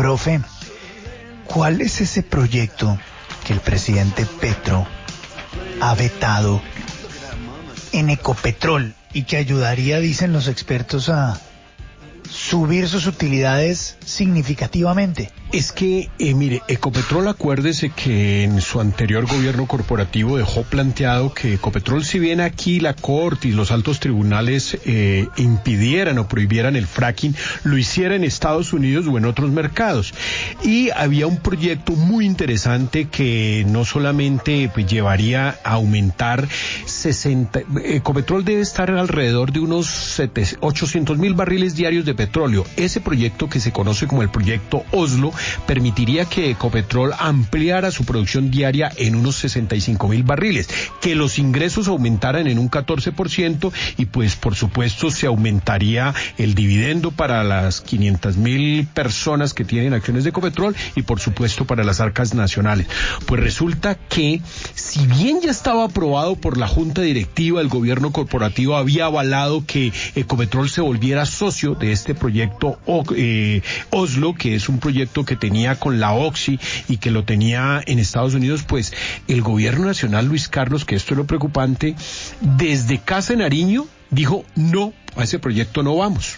Profe, ¿cuál es ese proyecto que el presidente Petro ha vetado en Ecopetrol y que ayudaría, dicen los expertos, a subir sus utilidades significativamente? Es que, mire, Ecopetrol, acuérdese que en su anterior gobierno corporativo dejó planteado que Ecopetrol, si bien aquí la Corte y los altos tribunales impidieran o prohibieran el fracking, lo hiciera en Estados Unidos o en otros mercados. Y había un proyecto muy interesante que no solamente pues, llevaría a aumentar Ecopetrol debe estar alrededor de unos 800,000 barriles diarios de petróleo. Ese proyecto, que se conoce como el proyecto Oslo, permitiría que Ecopetrol ampliara su producción diaria en unos 65,000 barriles, que los ingresos aumentaran en un 14% y pues por supuesto se aumentaría el dividendo para las 500,000 personas que tienen acciones de Ecopetrol y por supuesto para las arcas nacionales. Pues resulta que si bien ya estaba aprobado por la Junta Directiva, el gobierno corporativo había avalado que Ecopetrol se volviera socio de este proyecto Oslo, que es un proyecto que tenía con la Oxy y que lo tenía en Estados Unidos, pues el gobierno nacional, Luis Carlos, que esto es lo preocupante, desde Casa de Nariño dijo no, a ese proyecto no vamos.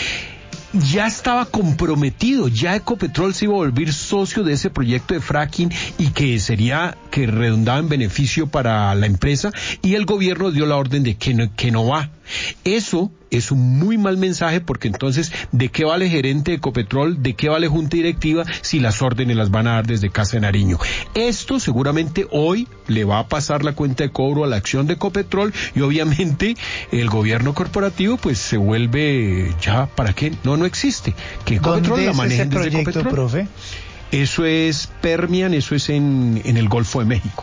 Ya estaba comprometido, ya Ecopetrol se iba a volver socio de ese proyecto de fracking y que redundaba en beneficio para la empresa, y el gobierno dio la orden de que no va. Eso es un muy mal mensaje, porque entonces, ¿de qué vale gerente de Ecopetrol? ¿De qué vale junta directiva si las órdenes las van a dar desde Casa de Nariño? Esto seguramente hoy le va a pasar la cuenta de cobro a la acción de Ecopetrol y obviamente el gobierno corporativo pues se vuelve ya, ¿para qué? No existe. Que Ecopetrol la manejen desde Ecopetrol. Profe? Eso es Permian, eso es en el Golfo de México.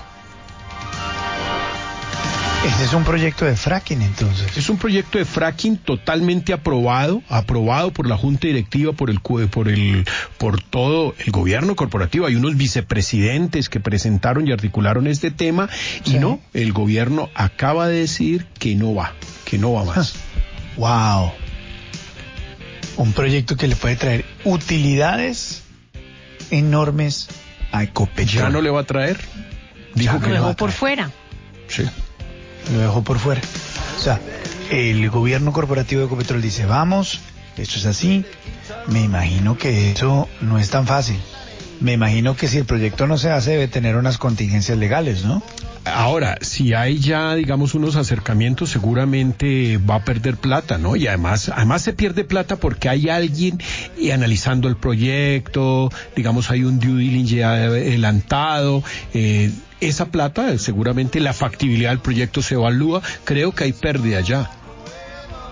Ese es un proyecto de fracking, entonces. Es un proyecto de fracking totalmente aprobado por la Junta Directiva, por todo el gobierno corporativo. Hay unos vicepresidentes que presentaron y articularon este tema, sí. Y no, el gobierno acaba de decir que no va más. Wow. Un proyecto que le puede traer utilidades enormes a Ecopetrol. Ya no le va a traer. Dijo que lo dejó por fuera. Sí. Lo dejó por fuera. O sea, el gobierno corporativo de Ecopetrol dice, vamos, esto es así. Me imagino que eso no es tan fácil. Me imagino que si el proyecto no se hace, debe tener unas contingencias legales, ¿no? Ahora, si hay ya, digamos, unos acercamientos, seguramente va a perder plata, ¿no? Y además se pierde plata porque hay alguien analizando el proyecto, digamos, hay un due diligence ya adelantado, esa plata, seguramente la factibilidad del proyecto se evalúa, creo que hay pérdida ya.